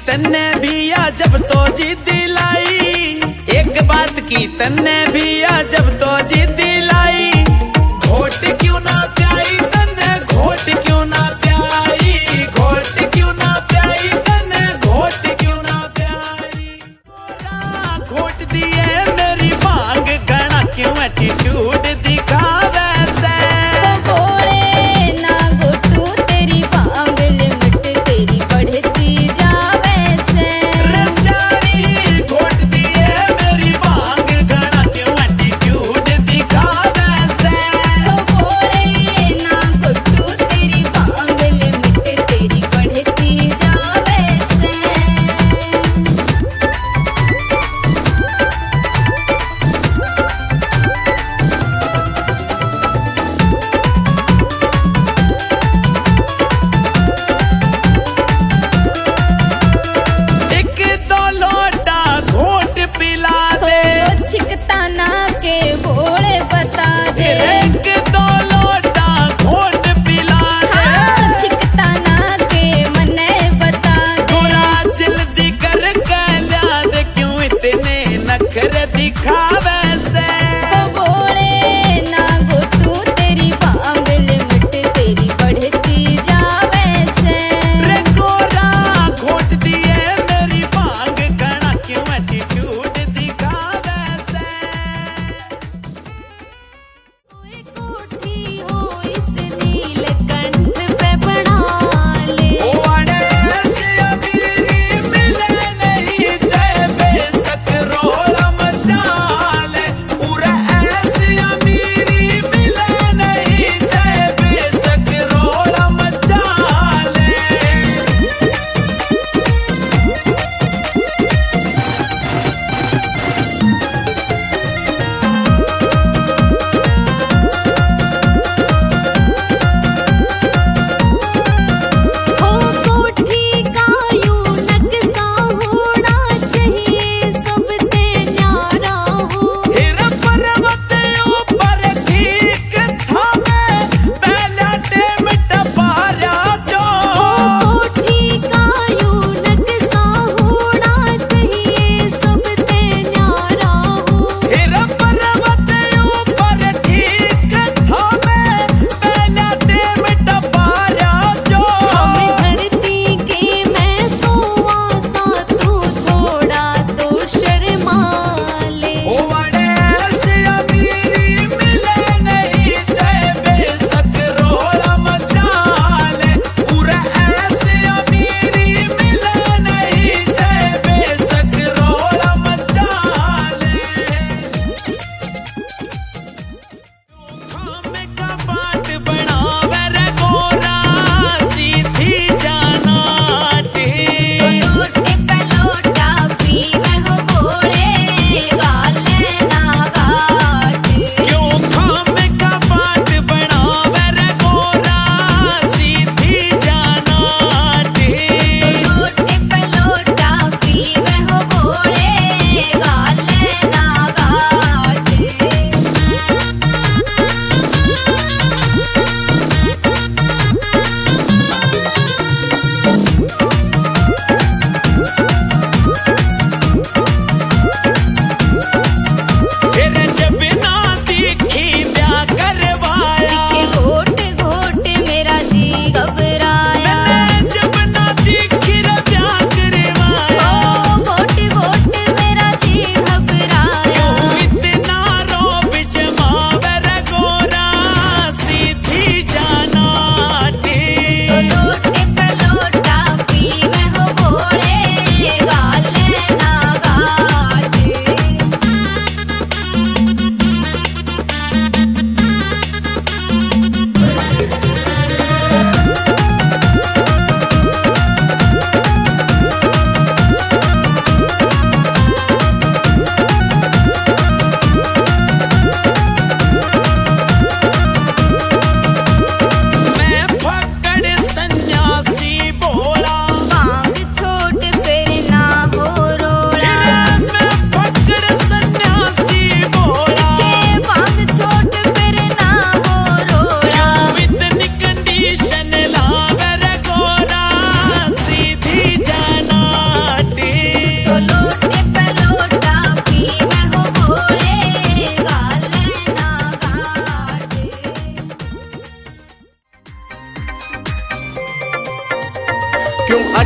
तन्ने भी आ जब तो जिद लाई, एक बात की तन्ने भी आ जब तो जिद लाई। घोट क्यों ना प्याई तन्ने, घोट क्यों ना प्याई, घोट क्यों ना प्याई तन्ने, घोट क्यों ना प्याई। घोट दिए मेरी मांग घना क्यों एटीट्यूड दिखावे से।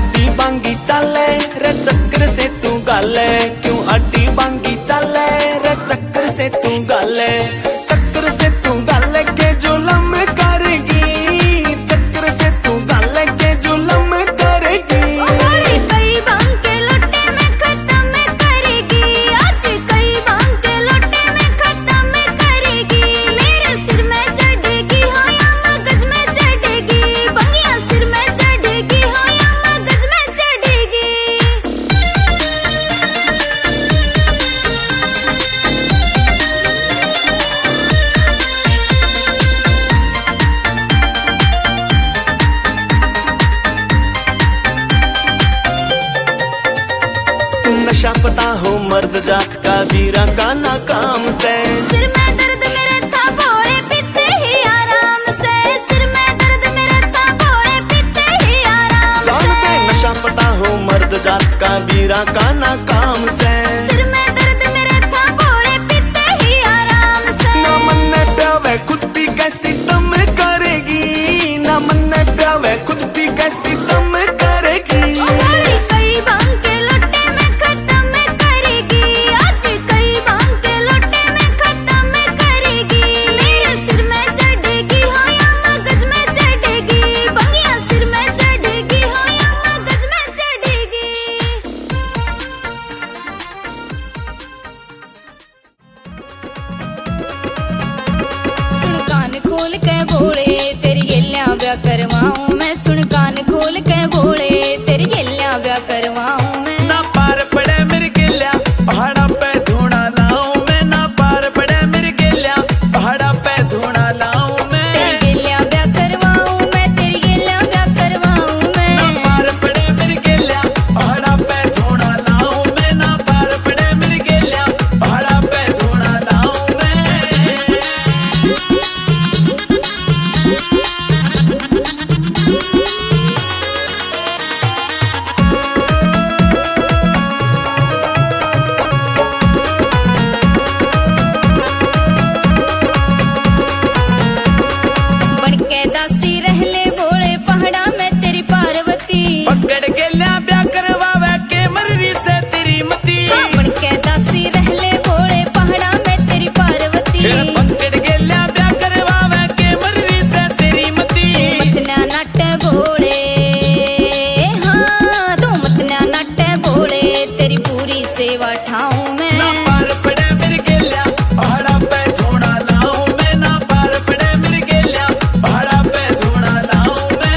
अड्डी बांगी चाले रे चक्कर से तू गाले, क्यों अड्डी बांगी चाले रे चक्कर से तू गाले, चक्कर से तू गाले के जुलम करेगी, चक्कर से तू गाले के जुलम करेगी। कई बांग के लोटे में खत्म करेगी, आज कई बांग के लोटे में खत्म करेगी। मेरे सिर में चढ़ेगी हो या मगज में चढ़ेगी, बंगिया सिर में चढ़ेगी हो या मगज में चढ़ेगी। नशा पता हो मर्द जात का वीरा का नाकाम से, सिर में दर्द मेरे था भोले पीते ही आराम से, सिर में दर्द मेरे था भोले पीते ही आराम से। जानते नशा पता हो मर्द जात का वीरा का नाकाम से, सिर में दर्द मेरे था भोले पीते ही आराम से। ना मन ने प्यावे खुद भी कैसी दम करेगी, ना मन ने प्यावे खुद भी कैसी दम करेगी। कई बांग के लोटे में खत्म करेगी, आज कई बांग के लोटे में खत्म करेगी। मेरे सिर में चढ़ेगी हो या मगज में चढ़ेगी, बंगिया सिर में चढ़ेगी हो या मगज में चढ़ेगी। सुन कान खोल के बोले तेरी गेलियां ब्याह करवाऊं मैं, सुन कान खोल के बोले तेरी गेलियां ब्याह करवाऊं मैं। ना पार पड़े मेरे गेल्या पहाड़ा पे धूना लाऊं मैं, ना पार पड़े मेरे गेल्या पहाड़ा पे धूना लाऊं मैं। तेरी गेलियां ब्याह करवाऊं मैं, तेरी गेलियां ब्याह करवाऊं मैं। ना पार पड़े मेरे गेल्या पहाड़ा पे धूना लाऊं मैं, ना पार पड़े मेरे गेल्या पहाड़ा पे धूना लाऊं मैं। बनके दासी रहले भोले पहाड़ा में तेरी पार्वती, पकड़ गेल्या ब्याह करवावे के मररी से तेरी मती। बनके दासी रहले भोले पहाड़ा में तेरी पार्वती। पकड़ गेल्या ब्याह करवावे के मररी से तेरी मती। मतना नट भोले, हाँ तू मतना नट भोले तेरी पूरी सेवा ठाऊं मैं। ना पार पड़े मेरे गेल्या पहाड़ा पे धूना लाऊं मैं, ना पार पड़े मेरे गेल्या पहाड़ा पे धूना लाऊं मैं।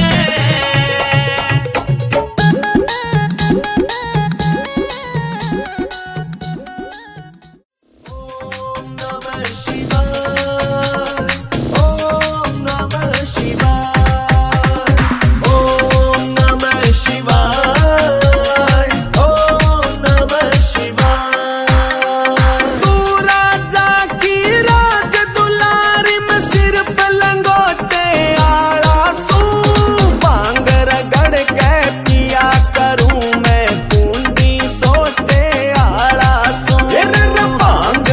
ओम नमः शिवाय, ओम नमः शिवाय, ओम नमः शिवाय, ओम नमः शिवाय। तू राजा की राज दुलारी में सिर पे लंगोटे आला सू, बांग रगड़ के पिया करूं मैं बूंदी सोटे आला सू। बांग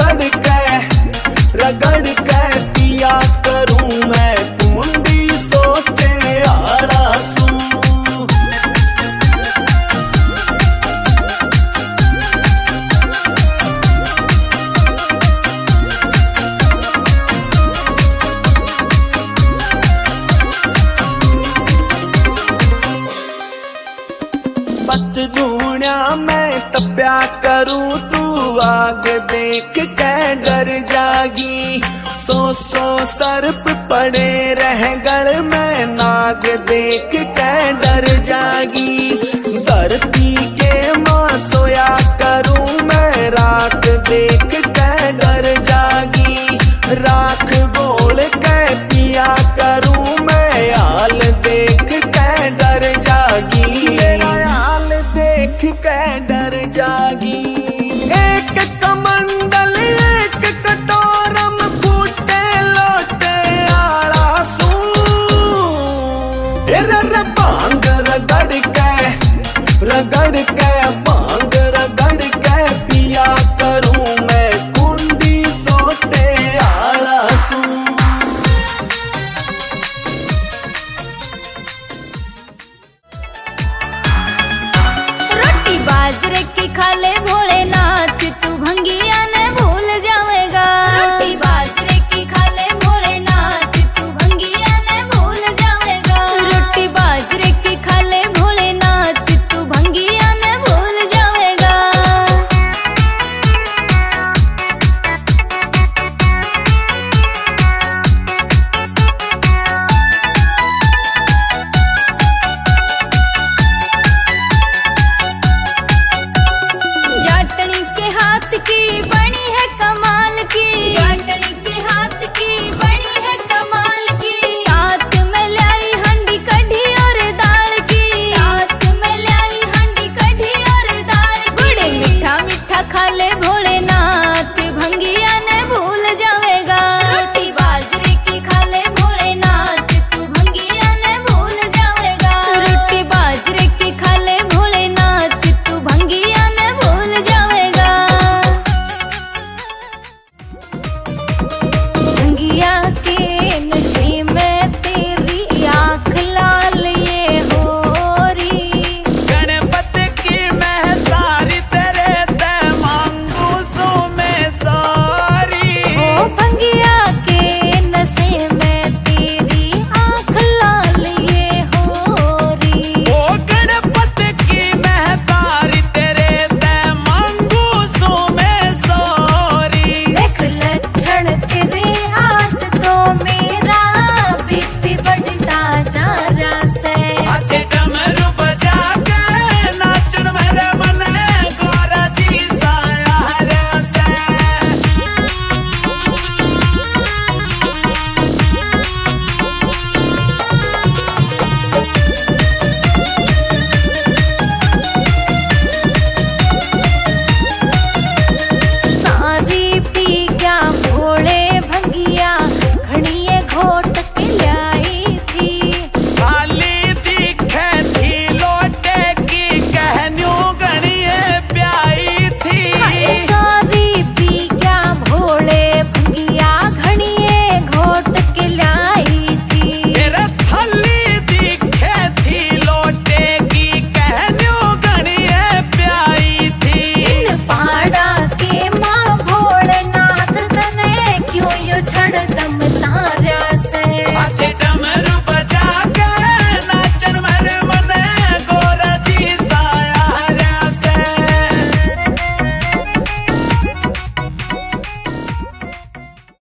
रगड़ के पिया करूं मैं बूंदी सोटे आला सू। बच दूणिया मैं तप्या करूं तू आग देख के डर जागी। सो सर्प पड़े रह गल में नाग देख के डर जागी। धरती के मां सोया करूं मैं राख देख के डर जागी। राख गोल के पिया करूं मैं हाल देख के डर जागी। मेरा हाल देख के डर जागी। एक कमंडल एक कटोरम फूटे लोटे आला सू। भांग रगड़ के भांग रगड़ के पिया करूं मैं कुंडी सोटे आला सू। बाजरे की खाले भोलेनाथ तू भंगिया ने